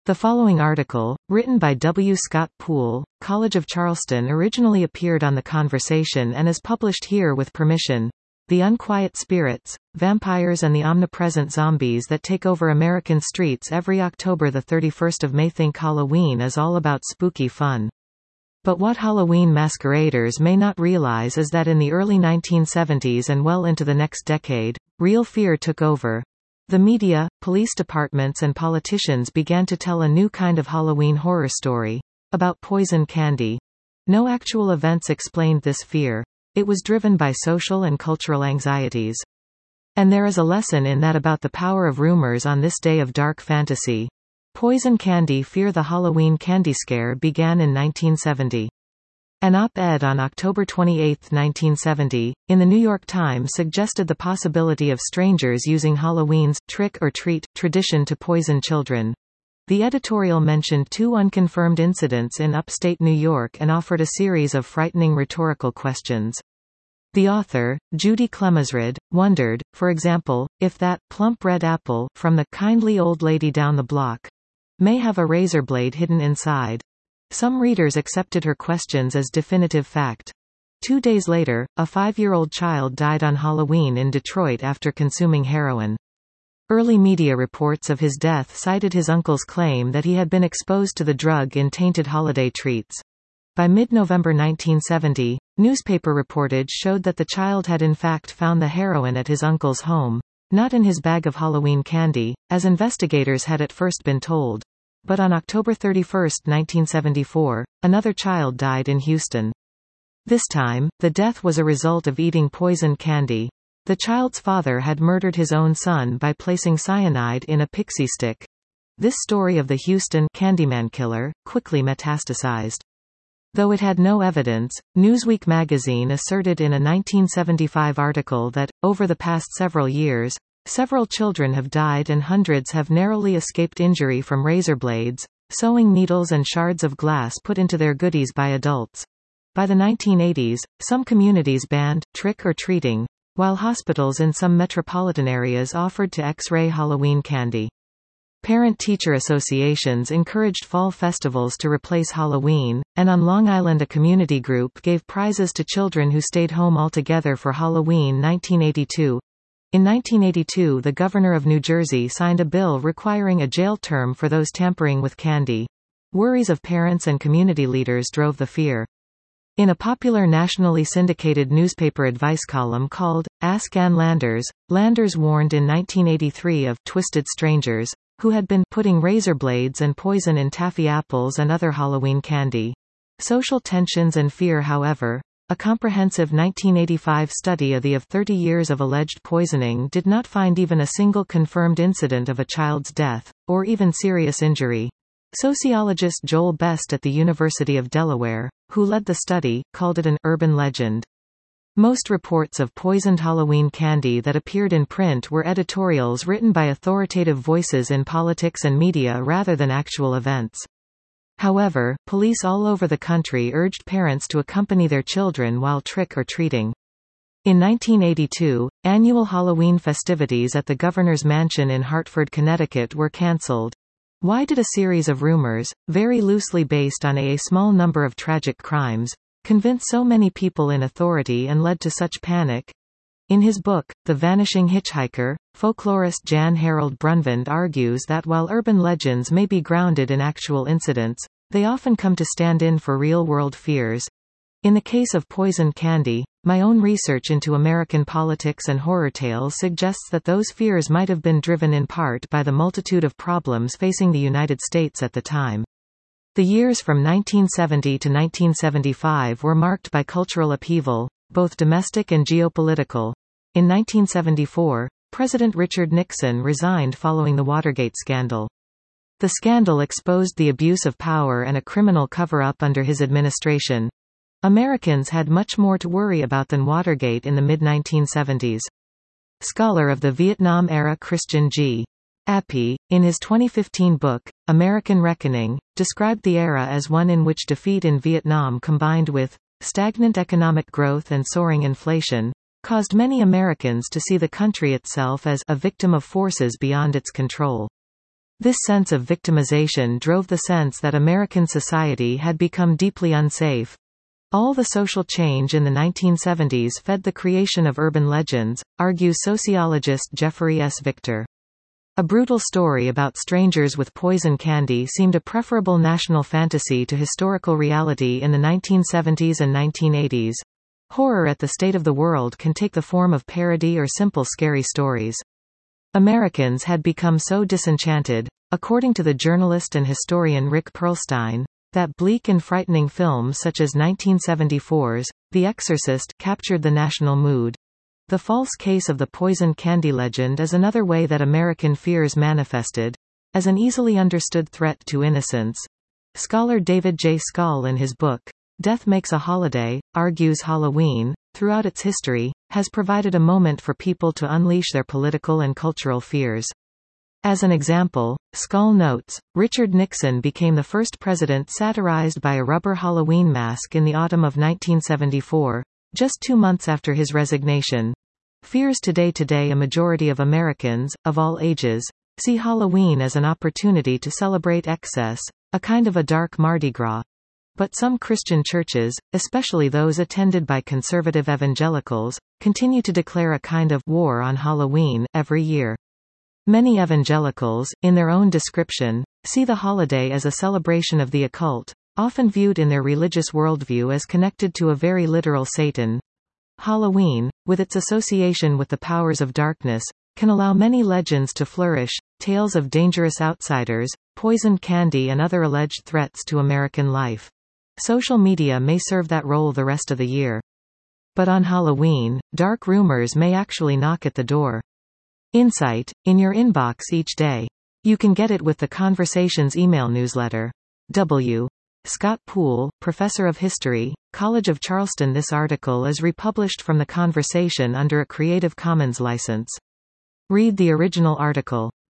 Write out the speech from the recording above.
The following article, written by W. Scott Poole, College of Charleston, originally appeared on The Conversation and is published here with permission. The Unquiet Spirits, Vampires and the Omnipresent Zombies That Take Over American Streets Every October 31 May. Think Halloween is all about spooky fun. But what Halloween masqueraders may not realize is that in the early 1970s and well into the next decade, real fear took over. The media, police departments and politicians began to tell a new kind of Halloween horror story. About poison candy. No actual events explained this fear. It was driven by social and cultural anxieties. And there is a lesson in that about the power of rumors on this day of dark fantasy. Poison candy fear. The Halloween candy scare began in 1970. An op-ed on October 28, 1970, in the New York Times suggested the possibility of strangers using Halloween's trick-or-treat tradition to poison children. The editorial mentioned two unconfirmed incidents in upstate New York and offered a series of frightening rhetorical questions. The author, Judy Clemesrud, wondered, for example, if that plump red apple from the kindly old lady down the block may have a razor blade hidden inside. Some readers accepted her questions as definitive fact. 2 days later, a 5-year-old child died on Halloween in Detroit after consuming heroin. Early media reports of his death cited his uncle's claim that he had been exposed to the drug in tainted holiday treats. By mid-November 1970, newspaper reportage showed that the child had in fact found the heroin at his uncle's home, not in his bag of Halloween candy, as investigators had at first been told. But on October 31, 1974, another child died in Houston. This time, the death was a result of eating poisoned candy. The child's father had murdered his own son by placing cyanide in a pixie stick. This story of the Houston Candyman killer quickly metastasized. Though it had no evidence, Newsweek magazine asserted in a 1975 article that, over the past several years, several children have died and hundreds have narrowly escaped injury from razor blades, sewing needles and shards of glass put into their goodies by adults. By the 1980s, some communities banned trick-or-treating, while hospitals in some metropolitan areas offered to X-ray Halloween candy. Parent-teacher associations encouraged fall festivals to replace Halloween, and on Long Island a community group gave prizes to children who stayed home altogether for Halloween 1982. In 1982, the governor of New Jersey signed a bill requiring a jail term for those tampering with candy. Worries of parents and community leaders drove the fear. In a popular nationally syndicated newspaper advice column called, Ask Ann Landers, Landers warned in 1983 of twisted strangers, who had been putting razor blades and poison in taffy apples and other Halloween candy. Social tensions and fear. However, a comprehensive 1985 study of 30 years of alleged poisoning did not find even a single confirmed incident of a child's death, or even serious injury. Sociologist Joel Best at the University of Delaware, who led the study, called it an urban legend. Most reports of poisoned Halloween candy that appeared in print were editorials written by authoritative voices in politics and media rather than actual events. However, police all over the country urged parents to accompany their children while trick-or-treating. In 1982, annual Halloween festivities at the governor's mansion in Hartford, Connecticut were cancelled. Why did a series of rumors, very loosely based on a small number of tragic crimes, convince so many people in authority and led to such panic? In his book, The Vanishing Hitchhiker, folklorist Jan Harold Brunvand argues that while urban legends may be grounded in actual incidents, they often come to stand in for real-world fears. In the case of poisoned candy, my own research into American politics and horror tales suggests that those fears might have been driven in part by the multitude of problems facing the United States at the time. The years from 1970 to 1975 were marked by cultural upheaval, both domestic and geopolitical. In 1974, President Richard Nixon resigned following the Watergate scandal. The scandal exposed the abuse of power and a criminal cover-up under his administration. Americans had much more to worry about than Watergate in the mid-1970s. Scholar of the Vietnam era Christian G. Appy, in his 2015 book, American Reckoning, described the era as one in which defeat in Vietnam combined with stagnant economic growth and soaring inflation, caused many Americans to see the country itself as a victim of forces beyond its control. This sense of victimization drove the sense that American society had become deeply unsafe. All the social change in the 1970s fed the creation of urban legends, argues sociologist Jeffrey S. Victor. A brutal story about strangers with poison candy seemed a preferable national fantasy to historical reality in the 1970s and 1980s. Horror at the state of the world can take the form of parody or simple scary stories. Americans had become so disenchanted, according to the journalist and historian Rick Perlstein, that bleak and frightening films such as 1974's The Exorcist captured the national mood. The false case of the poisoned candy legend is another way that American fears manifested, as an easily understood threat to innocence. Scholar David J. Skal in his book, Death Makes a Holiday, argues Halloween, throughout its history, has provided a moment for people to unleash their political and cultural fears. As an example, Skal notes, Richard Nixon became the first president satirized by a rubber Halloween mask in the autumn of 1974, just 2 months after his resignation. Fears today a majority of Americans, of all ages, see Halloween as an opportunity to celebrate excess, a kind of a dark Mardi Gras. But some Christian churches, especially those attended by conservative evangelicals, continue to declare a kind of war on Halloween every year. Many evangelicals, in their own description, see the holiday as a celebration of the occult, often viewed in their religious worldview as connected to a very literal Satan. Halloween, with its association with the powers of darkness, can allow many legends to flourish, tales of dangerous outsiders, poisoned candy and other alleged threats to American life. Social media may serve that role the rest of the year. But on Halloween, dark rumors may actually knock at the door. Insight, in your inbox each day. You can get it with the Conversations email newsletter. W. Scott Poole, Professor of History, College of Charleston. This article is republished from The Conversation under a Creative Commons license. Read the original article.